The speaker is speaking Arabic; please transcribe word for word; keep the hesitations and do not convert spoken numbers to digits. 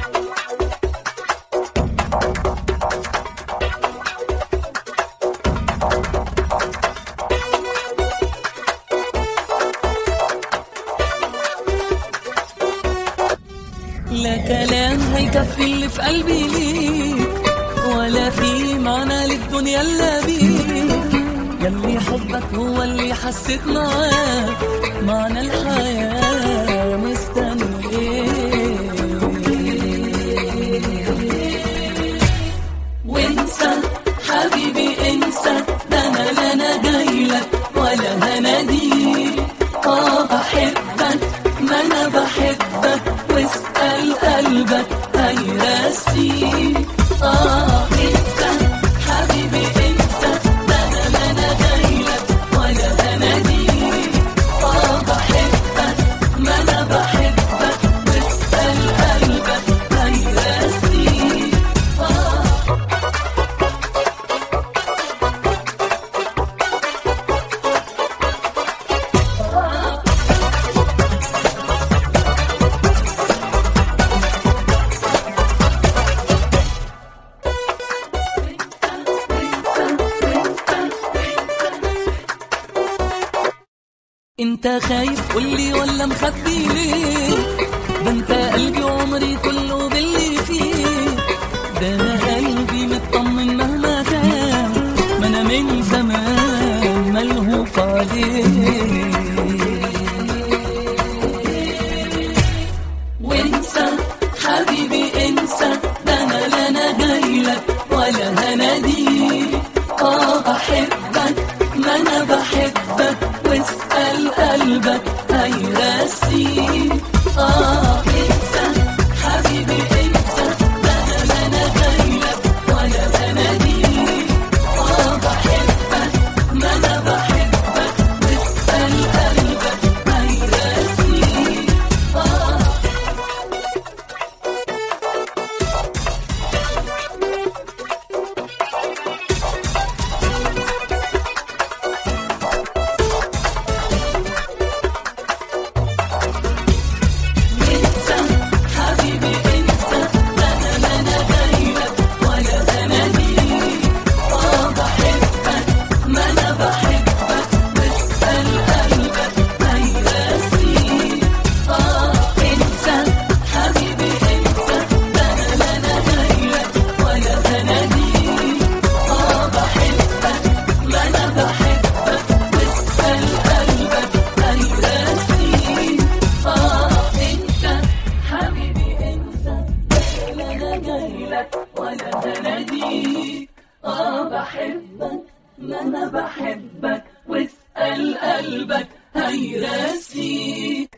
لا كلام هيكفي اللي في قلبي ليك، ولا في معنى للدنيا الا بيك. ياللي حبك هو اللي حسيت معاه معنى الحياة. مستني ايه؟ وانسى حبيبي انسى، ده انا لا انا جايلك ولا هناديك. اه بحبك ما انا بحبك، واسأل قلبك هيرسيك. اه انسى حبيبي انسى، ده انا لا انا جايلك ولا هناديك. اه بحبك ما انا بحبك، واسأل قلبك هيرسيك. اه انت خايف قولي ولا مخبي ليه؟ ده انت قلبي وعمري كله باللي فيه. ده انا قلبي مطمن مهما كان، ما انا من زمان ملهوف عليه. وانسى حبيبي انسى، ده انا لا انا جايلك ولا هناديك. اه بحبك ما انا بحبك، واسأل قلبك هيرسيك. اه انسى حبيبي انسى، ده انا لا انا جايلك ولا بناديك. اه بحبك ما انا بحبك، واسأل قلبك هيرسيك. اه ولا بناديك. اه بحبك ما انا بحبك، واسأل قلبك هيرسيك.